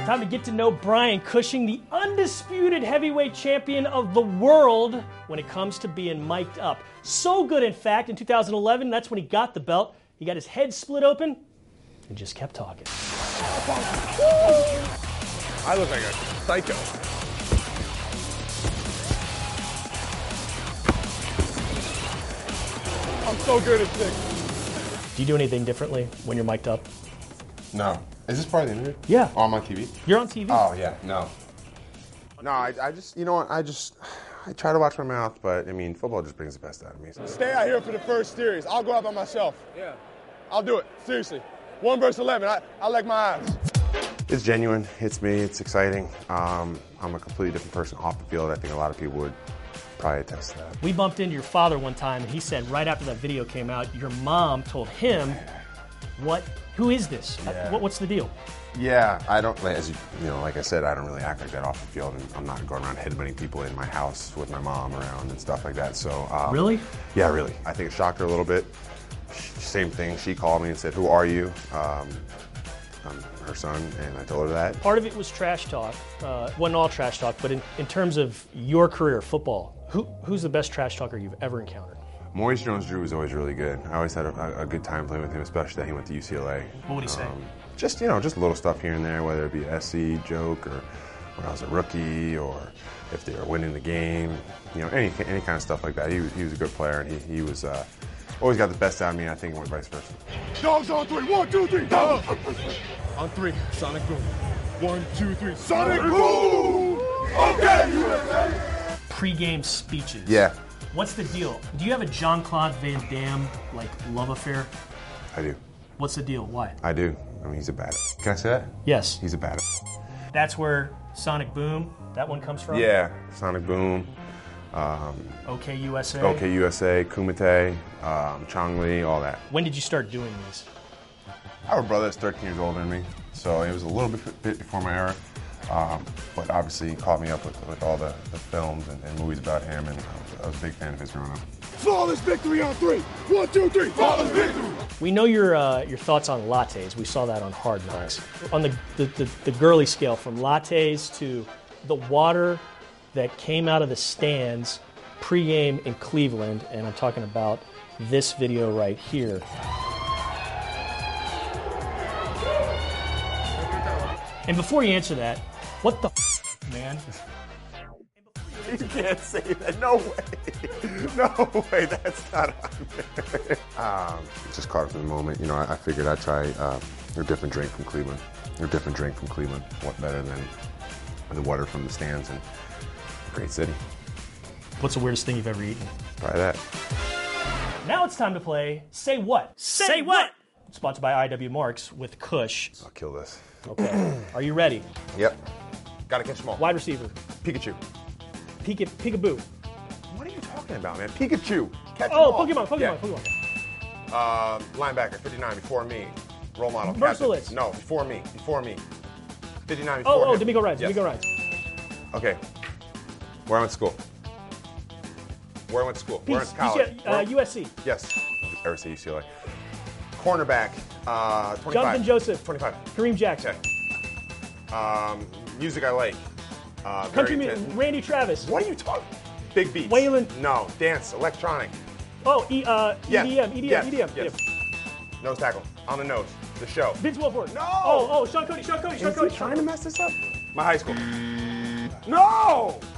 Time to get to know Brian Cushing, the undisputed heavyweight champion of the world when it comes to being mic'd up. So good, in fact, in 2011, that's when he got the belt. He got his head split open and just kept talking. I look like a psycho. I'm so good at things. Do you do anything differently when you're mic'd up? No. Is this part of the interview? Yeah. Oh, I'm on TV? You're on TV? Oh, yeah. No. No, I just, you know what, I try to watch my mouth, but, I mean, football just brings the best out of me. Stay out here for the first series. I'll go out by myself. Yeah. I'll do it. Seriously. 1 versus 11. I like my odds. It's genuine. It's me. It's exciting. I'm a completely different person off the field. I think a lot of people would probably attest to that. We bumped into your father one time, and he said right after that video came out, your mom told him, who is this? Yeah. What's the deal? Yeah, I don't, as you know, like I said, I don't really act like that off the field, and I'm not going around headbutting people in my house with my mom around and stuff like that. So Really? Yeah, really. I think it shocked her a little bit. Same thing. She called me and said, "Who are you?" I'm her son, and I told her that. Part of it was trash talk. Wasn't all trash talk, but in terms of your career, football, who's the best trash talker you've ever encountered? Maurice Jones-Drew was always really good. I always had a good time playing with him, especially that he went to UCLA. What would he say? Just little stuff here and there, whether it be a SC joke or when I was a rookie or if they were winning the game, any kind of stuff like that. He was a good player, and he was always got the best out of me. I think it went vice versa. Dogs on 3, 1, 2, 3, dogs. On 3, Sonic Boom. 1, 2, 3, Sonic Boom. Okay, USA. Pre-game speeches. Yeah. What's the deal? Do you have a Jean-Claude Van Damme love affair? I do. What's the deal? Why? I do. I mean, he's a badass. Can I say that? Yes. He's a badass. That's where Sonic Boom, that one comes from? Yeah, Sonic Boom. OK USA? OK USA, Kumite, Chong Li, all that. When did you start doing these? I have a brother that's 13 years older than me, so it was a little bit before my era. But obviously he caught me up with all the films and movies about him, and I was a big fan of his growing up. Flawless victory on 3. 1, 2, 3. Flawless victory. We know your thoughts on lattes. We saw that on Hard Knocks. On the girly scale, from lattes to the water that came out of the stands pre-game in Cleveland, and I'm talking about this video right here. And before you answer that, what the man? You can't say that. No way. No way. That's not on there. Just caught up in the moment. I figured I'd try a different drink from Cleveland. What better than the water from the stands in a great city? What's the weirdest thing you've ever eaten? Try that. Now it's time to play Say What? Say What? Sponsored by IW Marks with Kush. I'll kill this. Okay. Are you ready? Yep. Gotta catch them all. Wide receiver. Pikachu. Peekaboo. What are you talking about, man? Pikachu. Catch them all. Pokemon. Yeah. Linebacker, 59, before me. Role model. Merciless. No, before me. 59 before him. Oh, D'Amico Ryans. Yes. D'Amico Ryans. Okay. Where I went to school. Where I went to school. Where I went to college. USC. Yes. Ever say UCLA. Cornerback, 25. Jonathan Joseph. 25. Kareem Jackson. Okay. Music I like. Country music. Randy Travis. What are you talking? Big beats. Waylon. No. Dance. Electronic. Oh, Yes. EDM. Yes. EDM. Yes. Nose tackle. On the nose. The show. Vince Wilfork. No. Oh, Sean Cody. Is he trying to mess this up? My high school. No!